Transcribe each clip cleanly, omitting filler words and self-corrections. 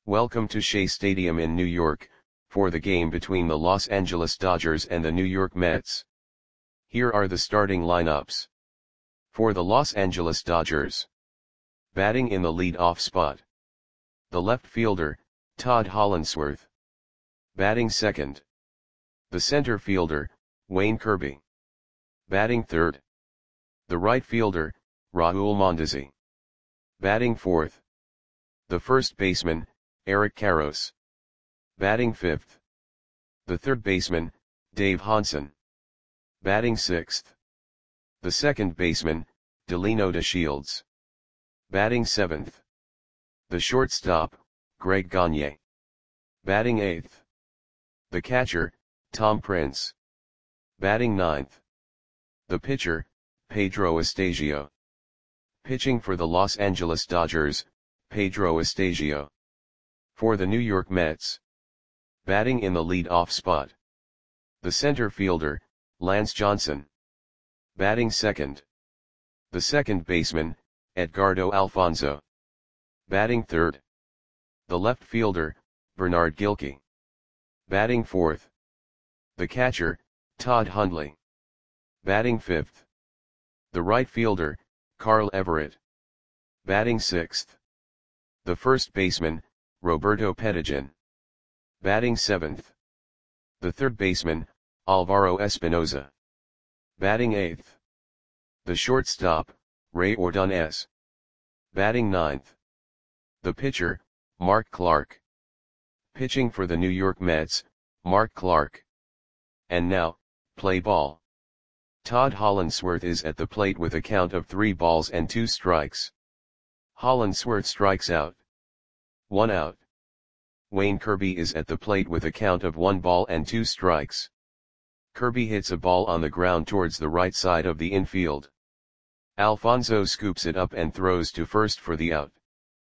Welcome to Shea Stadium in New York, for the game between the Los Angeles Dodgers and the New York Mets. Here are the starting lineups. For the Los Angeles Dodgers. Batting in the lead-off spot. The left fielder, Todd Hollandsworth. Batting second. The center fielder, Wayne Kirby. Batting third. The right fielder, Raul Mondesi. Batting fourth. The first baseman, Eric Karros. Batting fifth. The third baseman, Dave Hansen. Batting sixth. The second baseman, Delino DeShields. Batting seventh. The shortstop, Greg Gagne. Batting eighth. The catcher, Tom Prince. Batting ninth. The pitcher, Pedro Estasio. Pitching for the Los Angeles Dodgers, Pedro Estasio. For the New York Mets. Batting in the lead-off spot. The center fielder, Lance Johnson. Batting second. The second baseman, Edgardo Alfonzo. Batting third. The left fielder, Bernard Gilkey. Batting fourth. The catcher, Todd Hundley. Batting fifth. The right fielder, Carl Everett. Batting sixth. The first baseman, Roberto Pettigian. Batting seventh. The third baseman, Alvaro Espinoza. Batting eighth. The shortstop, Ray Ordonez. Batting ninth. The pitcher, Mark Clark. Pitching for the New York Mets, Mark Clark. And now, play ball. Todd Hollandsworth is at the plate with a count of 3 balls and 2 strikes. Hollandsworth strikes out. 1 out. Wayne Kirby is at the plate with a count of 1 ball and 2 strikes. Kirby hits a ball on the ground towards the right side of the infield. Alfonzo scoops it up and throws to first for the out.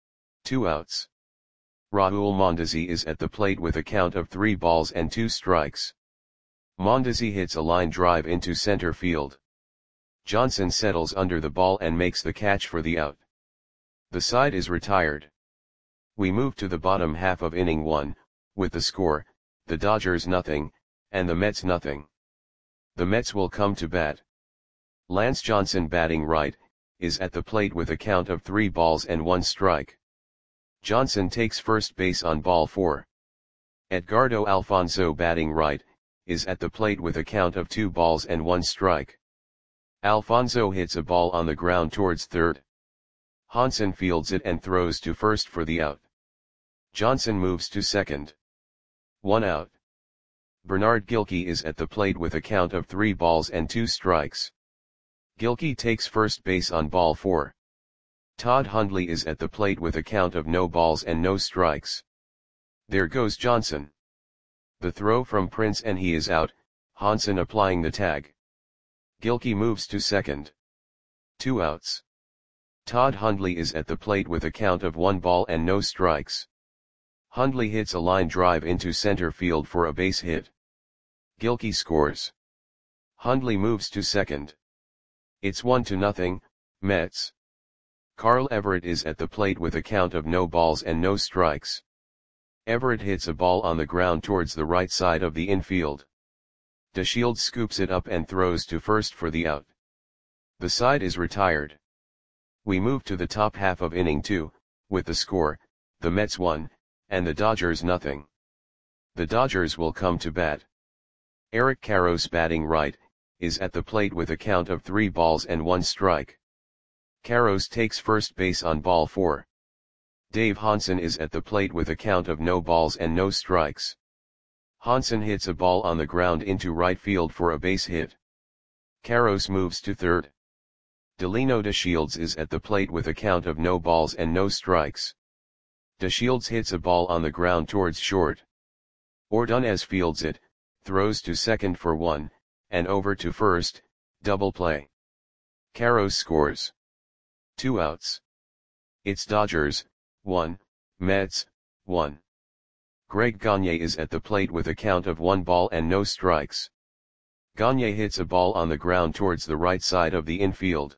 2 outs. Raul Mondesi is at the plate with a count of 3 balls and 2 strikes. Mondesi hits a line drive into center field. Johnson settles under the ball and makes the catch for the out. The side is retired. We move to the bottom half of inning 1, with the score, the Dodgers nothing, and the Mets nothing. The Mets will come to bat. Lance Johnson, batting right, is at the plate with a count of 3 balls and 1 strike. Johnson takes first base on ball 4. Edgardo Alfonzo, batting right, is at the plate with a count of 2 balls and 1 strike. Alfonzo hits a ball on the ground towards third. Hansen fields it and throws to first for the out. Johnson moves to second. 1 out. Bernard Gilkey is at the plate with a count of 3 balls and 2 strikes. Gilkey takes first base on ball 4. Todd Hundley is at the plate with a count of no balls and no strikes. There goes Johnson. The throw from Prince and he is out, Hansen applying the tag. Gilkey moves to second. 2 outs. Todd Hundley is at the plate with a count of 1 ball and no strikes. Hundley hits a line drive into center field for a base hit. Gilkey scores. Hundley moves to second. It's 1-0, Mets. Carl Everett is at the plate with a count of no balls and no strikes. Everett hits a ball on the ground towards the right side of the infield. DeShields scoops it up and throws to first for the out. The side is retired. We move to the top half of inning 2, with the score, the Mets 1, and the Dodgers nothing. The Dodgers will come to bat. Eric Karros, batting right, is at the plate with a count of 3 balls and 1 strike. Karros takes first base on ball 4. Dave Hansen is at the plate with a count of no balls and no strikes. Hansen hits a ball on the ground into right field for a base hit. Karros moves to third. Delino DeShields is at the plate with a count of no balls and no strikes. DeShields hits a ball on the ground towards short. Ordonez fields it, throws to second for 1, and over to first, double play. Karros scores. 2 outs. It's Dodgers 1, Mets 1. Greg Gagne is at the plate with a count of 1 ball and no strikes. Gagne hits a ball on the ground towards the right side of the infield.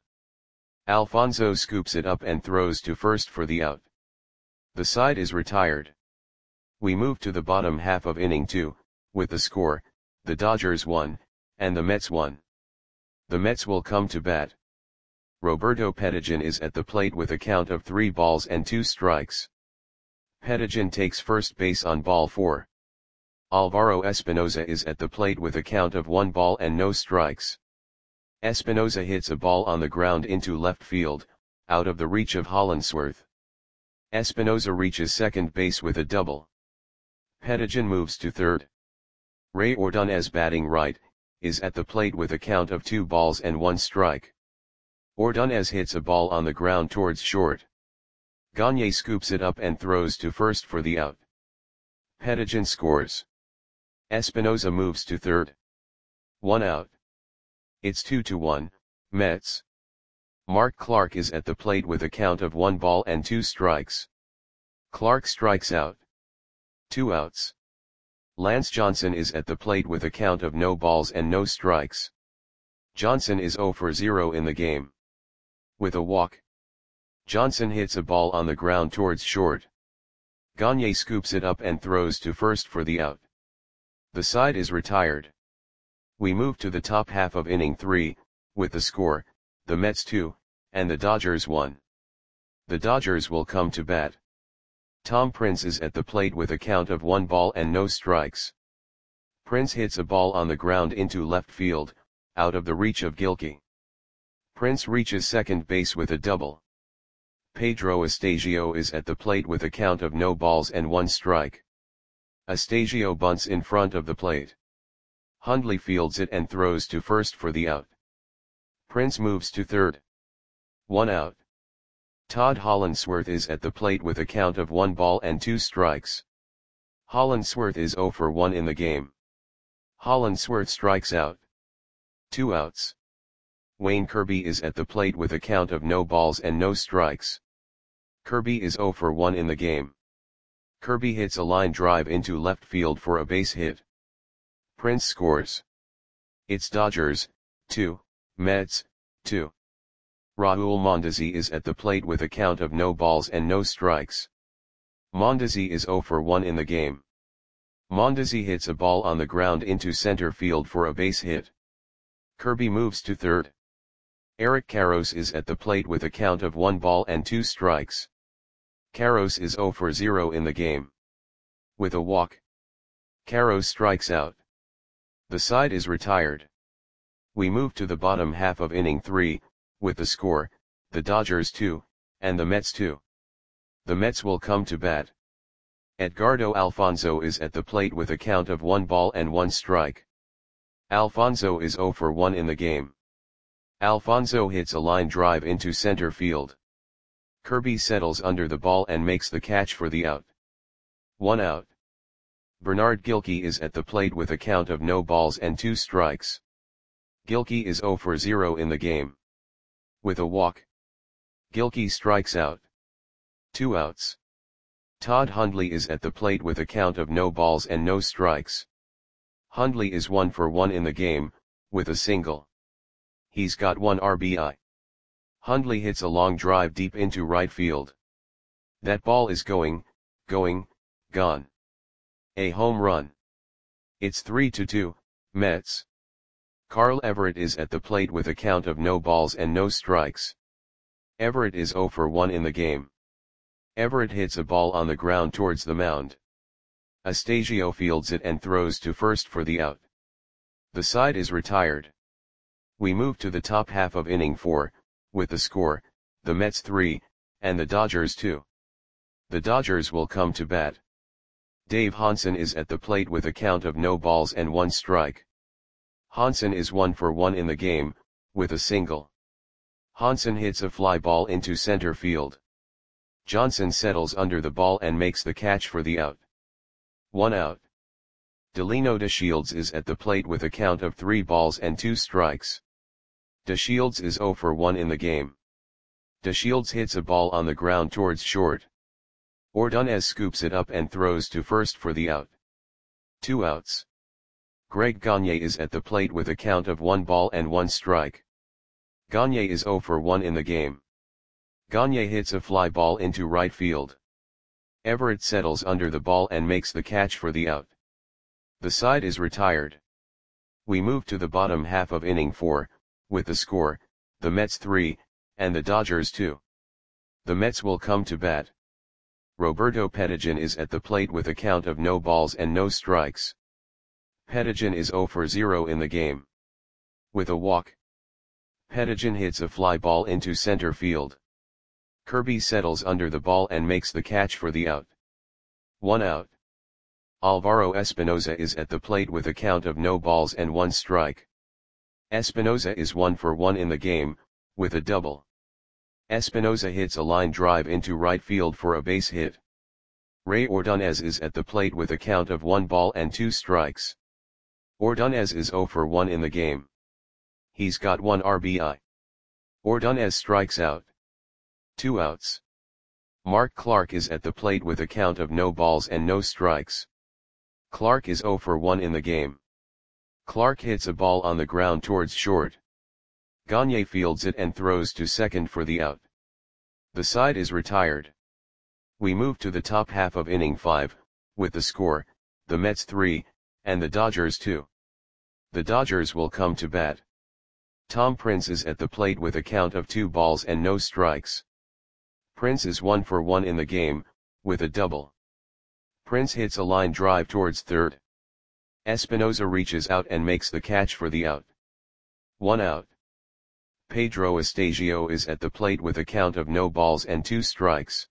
Alfonzo scoops it up and throws to first for the out. The side is retired. We move to the bottom half of inning 2, with the score, the Dodgers 1, and the Mets 1. The Mets will come to bat. Roberto Pettijohn is at the plate with a count of 3 balls and 2 strikes. Pettijohn takes first base on ball 4. Alvaro Espinoza is at the plate with a count of 1 ball and no strikes. Espinoza hits a ball on the ground into left field, out of the reach of Hollandsworth. Espinoza reaches second base with a double. Pettijohn moves to third. Ray Ordonez, batting right, is at the plate with a count of 2 balls and 1 strike. Ordonez hits a ball on the ground towards short. Gagne scoops it up and throws to first for the out. Pettijohn scores. Espinoza moves to third. 1 out. It's 2-1, Mets. Mark Clark is at the plate with a count of 1 ball and 2 strikes. Clark strikes out. 2 outs. Lance Johnson is at the plate with a count of no balls and no strikes. Johnson is 0 for 0 in the game. With a walk. Johnson hits a ball on the ground towards short. Gagne scoops it up and throws to first for the out. The side is retired. We move to the top half of inning 3, with the score, the Mets 2, and the Dodgers 1. The Dodgers will come to bat. Tom Prince is at the plate with a count of 1 ball and no strikes. Prince hits a ball on the ground into left field, out of the reach of Gilkey. Prince reaches second base with a double. Pedro Astasio is at the plate with a count of no balls and 1 strike. Astasio bunts in front of the plate. Hundley fields it and throws to first for the out. Prince moves to third. 1 out. Todd Hollandsworth is at the plate with a count of 1 ball and 2 strikes. Hollandsworth is 0 for 1 in the game. Hollandsworth strikes out. 2 outs. Wayne Kirby is at the plate with a count of no balls and no strikes. Kirby is 0 for 1 in the game. Kirby hits a line drive into left field for a base hit. Prince scores. It's Dodgers, 2, Mets, 2. Raul Mondesi is at the plate with a count of no balls and no strikes. Mondesi is 0 for 1 in the game. Mondesi hits a ball on the ground into center field for a base hit. Kirby moves to third. Eric Karros is at the plate with a count of 1 ball and 2 strikes. Karros is 0 for 0 in the game. With a walk. Karros strikes out. The side is retired. We move to the bottom half of inning 3, with the score, the Dodgers 2, and the Mets 2. The Mets will come to bat. Edgardo Alfonzo is at the plate with a count of 1 ball and 1 strike. Alfonzo is 0 for 1 in the game. Alfonzo hits a line drive into center field. Kirby settles under the ball and makes the catch for the out. 1 out. Bernard Gilkey is at the plate with a count of no balls and 2 strikes. Gilkey is 0 for 0 in the game. With a walk. Gilkey strikes out. 2 outs. Todd Hundley is at the plate with a count of no balls and no strikes. Hundley is 1 for 1 in the game, with a single. He's got 1 RBI. Hundley hits a long drive deep into right field. That ball is going, gone. A home run. It's 3-2, Mets. Carl Everett is at the plate with a count of no balls and no strikes. Everett is 0 for 1 in the game. Everett hits a ball on the ground towards the mound. Astasio fields it and throws to first for the out. The side is retired. We move to the top half of inning 4, with the score, the Mets 3, and the Dodgers 2. The Dodgers will come to bat. Dave Hansen is at the plate with a count of no balls and 1 strike. Hansen is 1 for 1 in the game, with a single. Hansen hits a fly ball into center field. Johnson settles under the ball and makes the catch for the out. 1 out. Delino DeShields is at the plate with a count of 3 balls and 2 strikes. DeShields is 0 for 1 in the game. DeShields hits a ball on the ground towards short. Ordonez scoops it up and throws to first for the out. 2 outs. Greg Gagne is at the plate with a count of 1 ball and 1 strike. Gagne is 0 for 1 in the game. Gagne hits a fly ball into right field. Everett settles under the ball and makes the catch for the out. The side is retired. We move to the bottom half of inning 4, with the score, the Mets 3, and the Dodgers 2. The Mets will come to bat. Roberto Pettijohn is at the plate with a count of no balls and no strikes. Pettijohn is 0 for 0 in the game. With a walk, Pettijohn hits a fly ball into center field. Kirby settles under the ball and makes the catch for the out. 1 out. Alvaro Espinoza is at the plate with a count of no balls and 1 strike. Espinoza is 1 for 1 in the game, with a double. Espinoza hits a line drive into right field for a base hit. Ray Ordonez is at the plate with a count of 1 ball and 2 strikes. Ordonez is 0 for 1 in the game. He's got 1 RBI. Ordonez strikes out. 2 outs. Mark Clark is at the plate with a count of no balls and no strikes. Clark is 0 for 1 in the game. Clark hits a ball on the ground towards short. Gagne fields it and throws to second for the out. The side is retired. We move to the top half of inning 5, with the score, the Mets 3, and the Dodgers 2. The Dodgers will come to bat. Tom Prince is at the plate with a count of 2 balls and no strikes. Prince is 1 for 1 in the game, with a double. Prince hits a line drive towards third. Espinoza reaches out and makes the catch for the out. 1 out. Pedro Astasio is at the plate with a count of no balls and 2 strikes.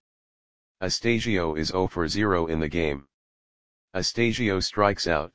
Astasio is 0 for 0 in the game. Astasio strikes out.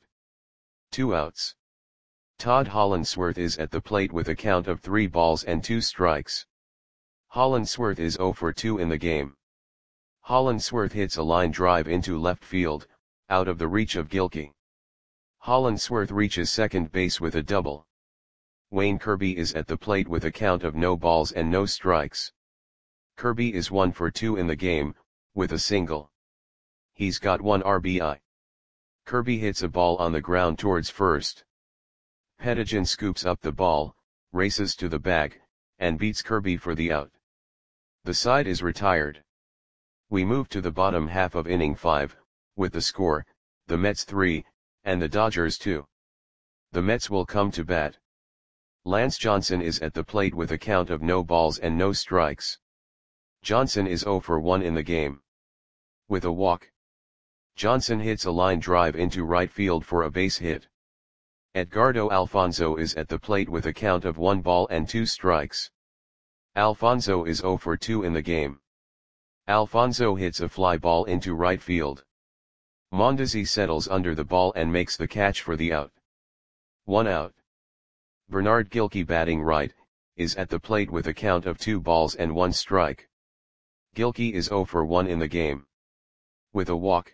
2 outs. Todd Hollandsworth is at the plate with a count of 3 balls and 2 strikes. Hollandsworth is 0 for 2 in the game. Hollandsworth hits a line drive into left field, out of the reach of Gilkey. Hollandsworth reaches second base with a double. Wayne Kirby is at the plate with a count of no balls and no strikes. Kirby is 1 for 2 in the game, with a single. He's got 1 RBI. Kirby hits a ball on the ground towards first. Pettijohn scoops up the ball, races to the bag, and beats Kirby for the out. The side is retired. We move to the bottom half of inning 5, with the score, the Mets 3, and the Dodgers 2. The Mets will come to bat. Lance Johnson is at the plate with a count of no balls and no strikes. Johnson is 0 for 1 in the game. With a walk, Johnson hits a line drive into right field for a base hit. Edgardo Alfonzo is at the plate with a count of 1 ball and 2 strikes. Alfonzo is 0 for 2 in the game. Alfonzo hits a fly ball into right field. Mondesi settles under the ball and makes the catch for the out. 1 out. Bernard Gilkey, batting right, is at the plate with a count of 2 balls and 1 strike. Gilkey is 0 for 1 in the game. With a walk,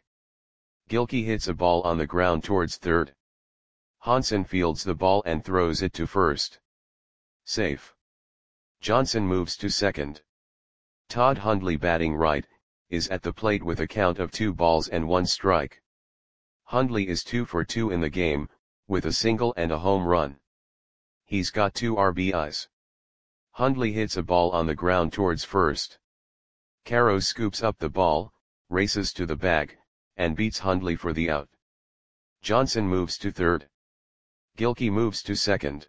Gilkey hits a ball on the ground towards third. Hansen fields the ball and throws it to first. Safe. Johnson moves to second. Todd Hundley, batting right, is at the plate with a count of 2 balls and 1 strike. Hundley is 2 for 2 in the game, with a single and a home run. He's got 2 RBIs. Hundley hits a ball on the ground towards first. Caro scoops up the ball, races to the bag, and beats Hundley for the out. Johnson moves to third. Gilkey moves to second.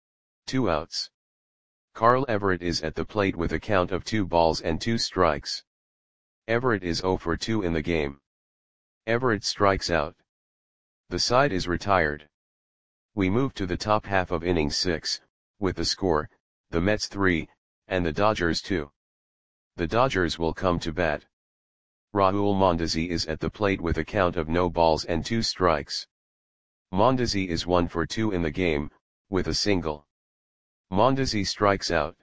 2 outs. Carl Everett is at the plate with a count of 2 balls and 2 strikes. Everett is 0 for 2 in the game. Everett strikes out. The side is retired. We move to the top half of inning 6, with the score, the Mets 3, and the Dodgers 2. The Dodgers will come to bat. Raul Mondesi is at the plate with a count of no balls and 2 strikes. Mondesi is 1 for 2 in the game, with a single. Mondesi strikes out.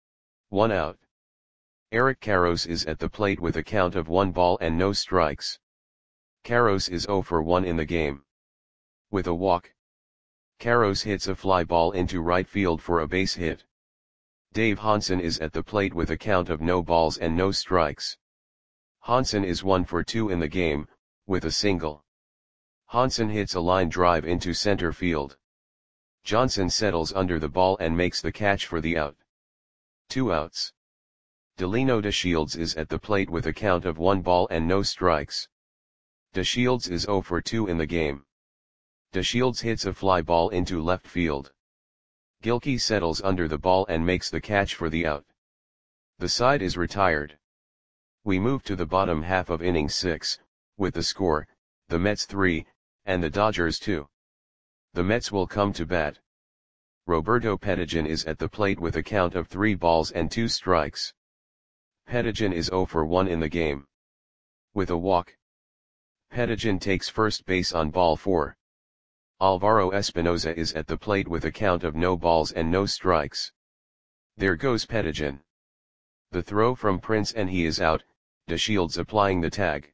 1 out. Eric Karros is at the plate with a count of 1 ball and no strikes. Karros is 0 for 1 in the game. With a walk, Karros hits a fly ball into right field for a base hit. Dave Hansen is at the plate with a count of no balls and no strikes. Hansen is 1 for 2 in the game, with a single. Hansen hits a line drive into center field. Johnson settles under the ball and makes the catch for the out. 2 outs. Delino DeShields is at the plate with a count of 1 ball and no strikes. DeShields is 0 for 2 in the game. DeShields hits a fly ball into left field. Gilkey settles under the ball and makes the catch for the out. The side is retired. We move to the bottom half of inning 6, with the score, the Mets 3, and the Dodgers 2. The Mets will come to bat. Roberto Pettijohn is at the plate with a count of 3 balls and 2 strikes. Pettijohn is 0 for 1 in the game. With a walk. Pettijohn takes first base on ball 4. Alvaro Espinoza is at the plate with a count of no balls and no strikes. There goes Pettijohn. The throw from Prince and he is out, DeShields applying the tag.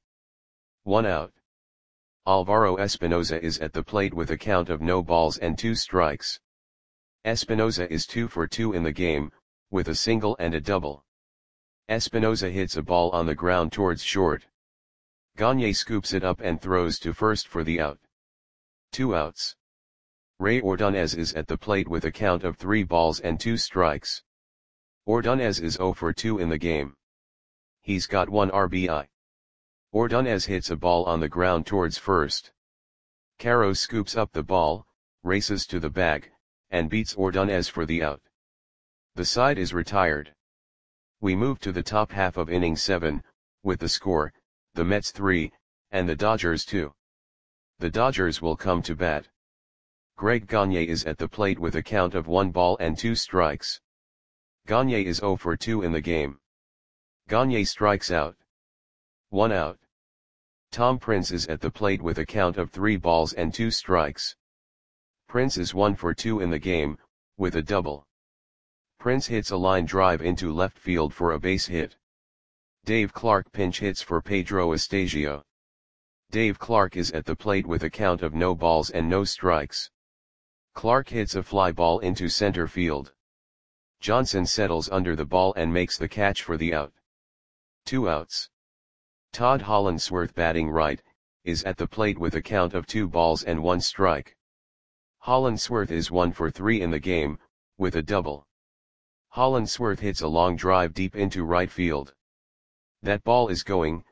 1 out. Alvaro Espinoza is at the plate with a count of no balls and 2 strikes. Espinoza is 2 for 2 in the game, with a single and a double. Espinoza hits a ball on the ground towards short. Gagne scoops it up and throws to first for the out. 2 outs. Ray Ordonez is at the plate with a count of 3 balls and 2 strikes. Ordonez is 0 for 2 in the game. He's got 1 RBI. Ordonez hits a ball on the ground towards first. Caro scoops up the ball, races to the bag, and beats Ordonez for the out. The side is retired. We move to the top half of inning 7, with the score, the Mets 3, and the Dodgers 2. The Dodgers will come to bat. Greg Gagne is at the plate with a count of 1 ball and 2 strikes. Gagne is 0 for 2 in the game. Gagne strikes out. 1 out. Tom Prince is at the plate with a count of 3 balls and 2 strikes. Prince is 1 for 2 in the game, with a double. Prince hits a line drive into left field for a base hit. Dave Clark pinch hits for Pedro Estasio. Dave Clark is at the plate with a count of no balls and no strikes. Clark hits a fly ball into center field. Johnson settles under the ball and makes the catch for the out. 2 outs. Todd Hollandsworth, batting right, is at the plate with a count of 2 balls and 1 strike. Hollandsworth is 1 for 3 in the game, with a double. Hollandsworth hits a long drive deep into right field. That ball is gone.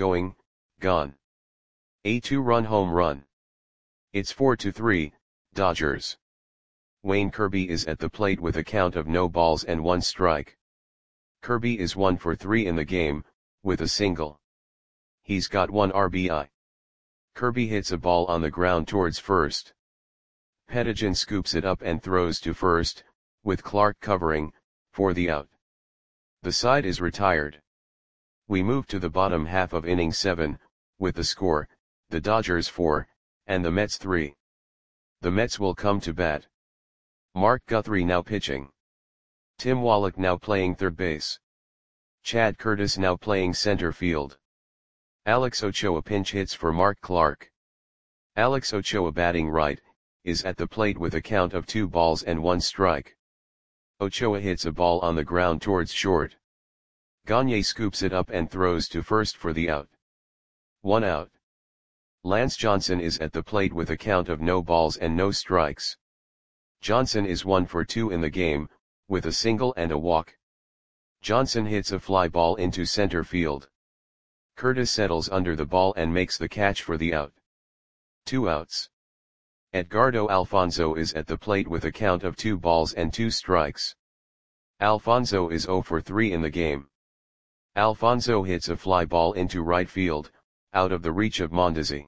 A 2-run home run. It's 4-3, Dodgers. Wayne Kirby is at the plate with a count of no balls and 1 strike. Kirby is 1 for 3 in the game, with a single. He's got 1 RBI. Kirby hits a ball on the ground towards first. Pettijohn scoops it up and throws to first, with Clark covering, for the out. The side is retired. We move to the bottom half of inning 7, with the score, the Dodgers 4, and the Mets 3. The Mets will come to bat. Mark Guthrie now pitching. Tim Wallach now playing third base. Chad Curtis now playing center field. Alex Ochoa pinch hits for Mark Clark. Alex Ochoa, batting right, is at the plate with a count of 2 balls and 1 strike. Ochoa hits a ball on the ground towards short. Gagne scoops it up and throws to first for the out. 1 out. Lance Johnson is at the plate with a count of no balls and no strikes. Johnson is 1 for 2 in the game, with a single and a walk. Johnson hits a fly ball into center field. Curtis settles under the ball and makes the catch for the out. 2 outs. Edgardo Alfonzo is at the plate with a count of 2 balls and 2 strikes. Alfonzo is 0 for 3 in the game. Alfonzo hits a fly ball into right field, out of the reach of Mondesi.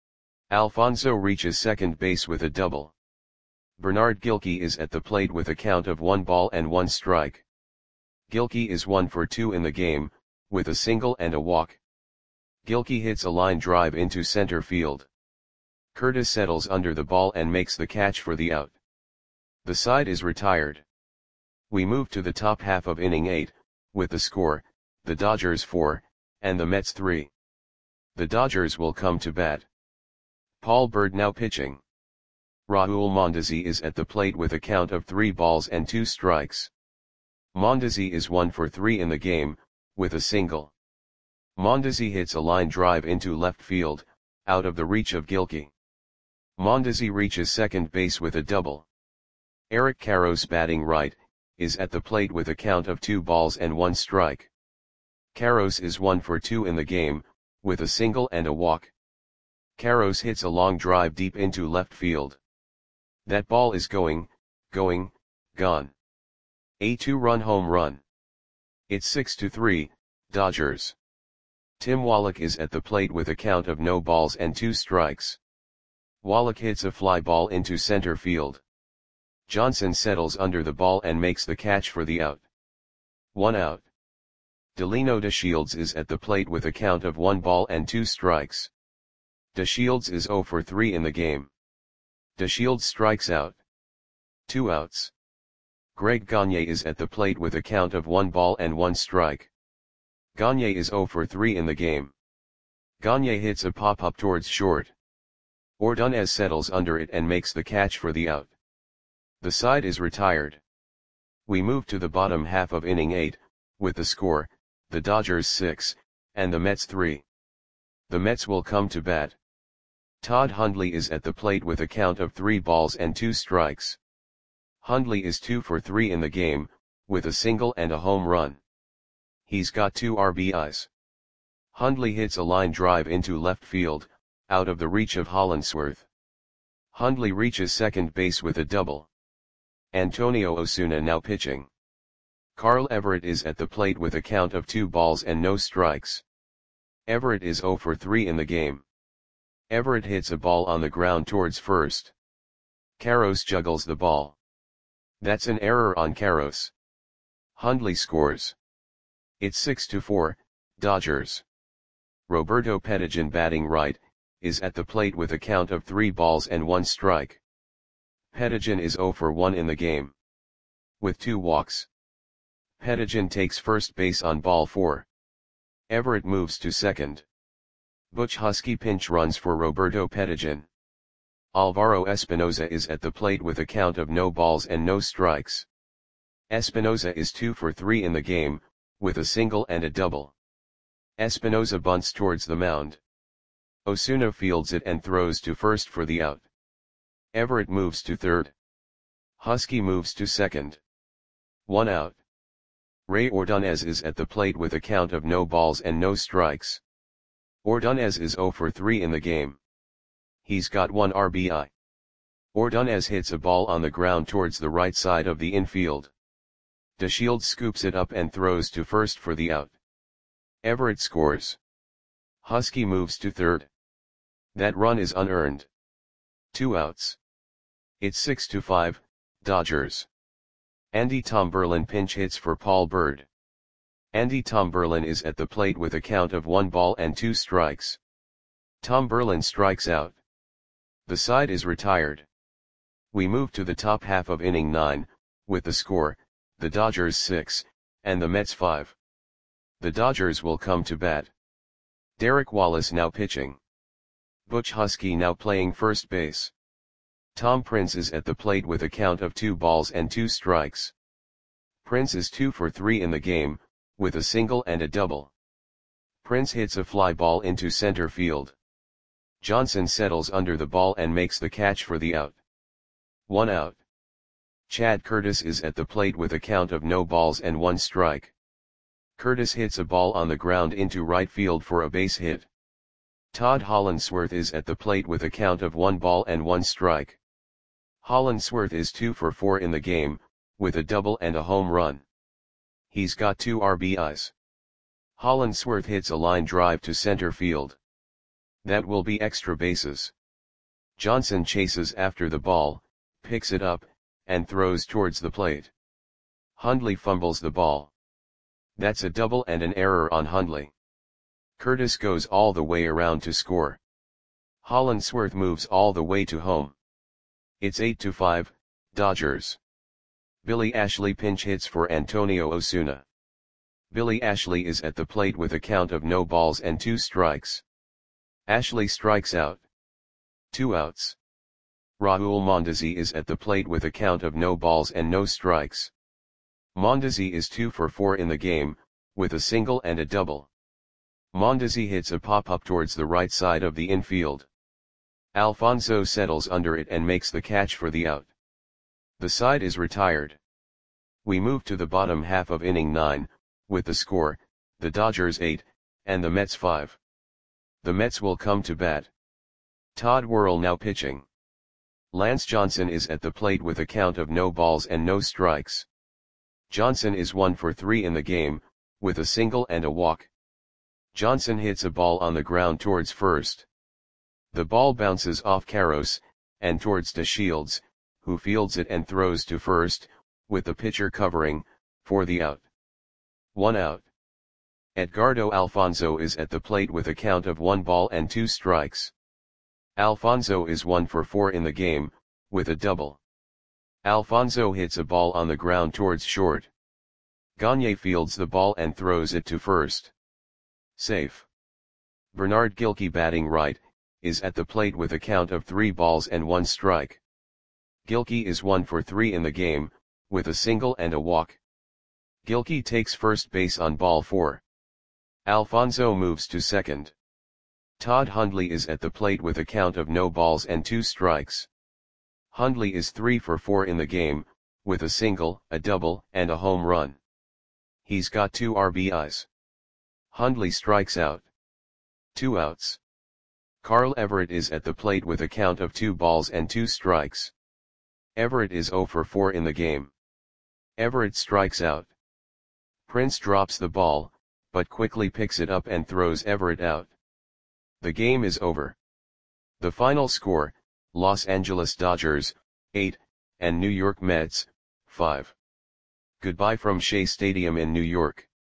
Alfonzo reaches second base with a double. Bernard Gilkey is at the plate with a count of 1 ball and 1 strike. Gilkey is 1 for 2 in the game, with a single and a walk. Gilkey hits a line drive into center field. Curtis settles under the ball and makes the catch for the out. The side is retired. We move to the top half of inning 8, with the score, the Dodgers 4, and the Mets 3. The Dodgers will come to bat. Paul Byrd now pitching. Raul Mondesi is at the plate with a count of 3 balls and 2 strikes. Mondesi is 1 for 3 in the game, with a single. Mondesi hits a line drive into left field, out of the reach of Gilkey. Mondesi reaches second base with a double. Eric Karros, batting right, is at the plate with a count of 2 balls and 1 strike. Carros is 1 for 2 in the game, with a single and a walk. Carros hits a long drive deep into left field. That ball is gone. A 2-run home run. It's 6-3, Dodgers. Tim Wallach is at the plate with a count of no balls and 2 strikes. Wallach hits a fly ball into center field. Johnson settles under the ball and makes the catch for the out. 1 out. Delino DeShields is at the plate with a count of 1 ball and 2 strikes. DeShields is 0 for 3 in the game. DeShields strikes out. 2 outs. Greg Gagne is at the plate with a count of 1 ball and 1 strike. Gagne is 0 for 3 in the game. Gagne hits a pop-up towards short. Ordonez settles under it and makes the catch for the out. The side is retired. We move to the bottom half of inning 8, with the score, the Dodgers 6, and the Mets 3. The Mets will come to bat. Todd Hundley is at the plate with a count of 3 balls and 2 strikes. Hundley is 2 for 3 in the game, with a single and a home run. He's got 2 RBIs. Hundley hits a line drive into left field, out of the reach of Hollandsworth. Hundley reaches second base with a double. Antonio Osuna now pitching. Carl Everett is at the plate with a count of 2 balls and no strikes. Everett is 0 for 3 in the game. Everett hits a ball on the ground towards first. Carros juggles the ball. That's an error on Carros. Hundley scores. It's 6-4, Dodgers. Roberto Pettigian batting right, is at the plate with a count of 3 balls and 1 strike. Pettigian is 0 for 1 in the game. With 2 walks. Pettigian takes first base on ball 4. Everett moves to second. Butch Husky pinch runs for Roberto Pettigian. Alvaro Espinoza is at the plate with a count of no balls and no strikes. Espinoza is 2 for 3 in the game, with a single and a double. Espinoza bunts towards the mound. Osuna fields it and throws to first for the out. Everett moves to third. Husky moves to second. 1 out. Ray Ordonez is at the plate with a count of no balls and no strikes. Ordonez is 0 for 3 in the game. He's got 1 RBI. Ordonez hits a ball on the ground towards the right side of the infield. DeShields scoops it up and throws to first for the out. Everett scores. Husky moves to third. That run is unearned. 2 outs. It's 6-5, Dodgers. Andy Tomberlin pinch hits for Paul Bird. Andy Tomberlin is at the plate with a count of 1 ball and 2 strikes. Tomberlin strikes out. The side is retired. We move to the top half of inning 9, with the score, the Dodgers 6, and the Mets 5. The Dodgers will come to bat. Derek Wallace now pitching. Butch Husky now playing first base. Tom Prince is at the plate with a count of 2 balls and 2 strikes. Prince is 2 for 3 in the game, with a single and a double. Prince hits a fly ball into center field. Johnson settles under the ball and makes the catch for the out. 1 out. Chad Curtis is at the plate with a count of no balls and 1 strike. Curtis hits a ball on the ground into right field for a base hit. Todd Hollandsworth is at the plate with a count of 1 ball and 1 strike. Hollandsworth is 2 for 4 in the game, with a double and a home run. He's got 2 RBIs. Hollandsworth hits a line drive to center field. That will be extra bases. Johnson chases after the ball, picks it up, and throws towards the plate. Hundley fumbles the ball. That's a double and an error on Hundley. Curtis goes all the way around to score. Hollandsworth moves all the way to home. It's 8-5, Dodgers. Billy Ashley pinch hits for Antonio Osuna. Billy Ashley is at the plate with a count of no balls and 2 strikes. Ashley strikes out. 2 outs. Raul Mondesi is at the plate with a count of no balls and no strikes. Mondesi is 2 for 4 in the game, with a single and a double. Mondesi hits a pop-up towards the right side of the infield. Alfonso settles under it and makes the catch for the out. The side is retired. We move to the bottom half of inning 9, with the score, the Dodgers 8, and the Mets 5. The Mets will come to bat. Todd Worrell now pitching. Lance Johnson is at the plate with a count of no balls and no strikes. Johnson is 1 for 3 in the game, with a single and a walk. Johnson hits a ball on the ground towards first. The ball bounces off Karros, and towards DeShields, who fields it and throws to first, with the pitcher covering, for the out. 1 out. Edgardo Alfonzo is at the plate with a count of 1 ball and 2 strikes. Alfonzo is 1 for 4 in the game, with a double. Alfonzo hits a ball on the ground towards short. Gagne fields the ball and throws it to first. Safe. Bernard Gilkey batting right, is at the plate with a count of 3 balls and 1 strike. Gilkey is 1 for 3 in the game, with a single and a walk. Gilkey takes first base on ball 4. Alfonzo moves to second. Todd Hundley is at the plate with a count of no balls and 2 strikes. Hundley is 3 for 4 in the game, with a single, a double, and a home run. He's got 2 RBIs. Hundley strikes out. 2 outs. Carl Everett is at the plate with a count of 2 balls and 2 strikes. Everett is 0 for 4 in the game. Everett strikes out. Prince drops the ball, but quickly picks it up and throws Everett out. The game is over. The final score, Los Angeles Dodgers, 8, and New York Mets, 5. Goodbye from Shea Stadium in New York.